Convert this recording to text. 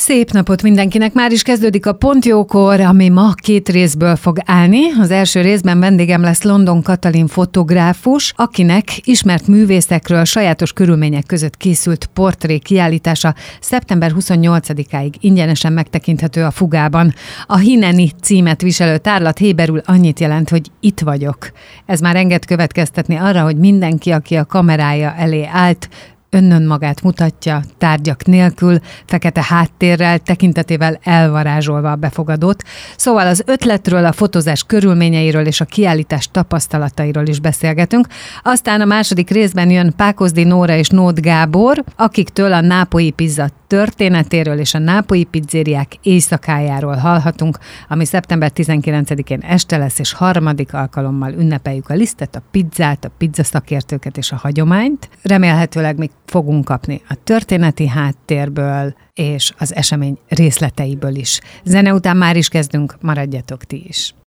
Szép napot mindenkinek! Már is kezdődik a Pontjókor, ami ma 2 részből fog állni. Az első részben vendégem lesz London Katalin fotográfus, akinek ismert művészekről sajátos körülmények között készült portré kiállítása szeptember 28-áig ingyenesen megtekinthető a Fugában. A Hineni címet viselő tárlat héberül annyit jelent, hogy itt vagyok. Ez már enged következtetni arra, hogy mindenki, aki a kamerája elé állt, önnön magát mutatja, tárgyak nélkül, fekete háttérrel, tekintetével elvarázsolva a befogadót. Szóval az ötletről, a fotózás körülményeiről és a kiállítás tapasztalatairól is beszélgetünk. Aztán a második részben jön Pákozdi Nóra és Nóth Gábor, akiktől a nápolyi pizza történetéről és a nápolyi pizzériák éjszakájáról hallhatunk, ami szeptember 19-én este lesz, és harmadik alkalommal ünnepeljük a lisztet, a pizzát, a pizzaszakértőket és a hagyományt. Remélhetőleg még fogunk kapni a történeti háttérből és az esemény részleteiből is. Zene után már is kezdünk, maradjatok ti is.